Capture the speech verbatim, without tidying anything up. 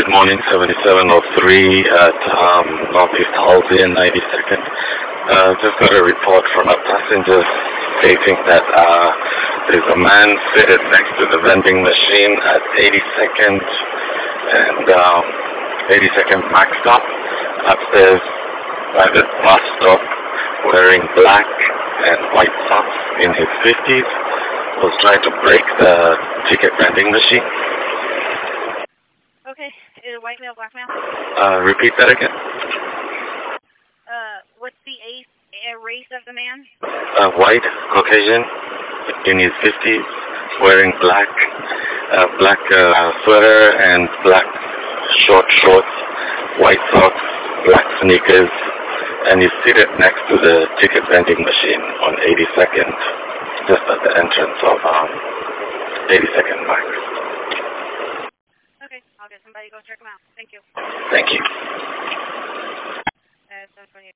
Good morning, seventy-seven oh three at um, Northeast Halsey and ninety-second. Uh, just got a report from a passenger stating that uh, there's a man seated next to the vending machine at eighty-second and um, eighty-second Max Stop upstairs by the bus stop, wearing black and white socks in his fifties, was trying to break the ticket vending machine. Okay, is it white male, black male? Uh, repeat that again. Uh, what's the ace, uh, race of the man? Uh, white, Caucasian, in his fifties, wearing black, uh, black uh, sweater and black short shorts, white socks, black sneakers, and he's seated next to the ticket vending machine on eighty-second, just at the entrance of um, eighty-second Max. Okay, I'll get somebody to go check him out. Thank you. Thank you.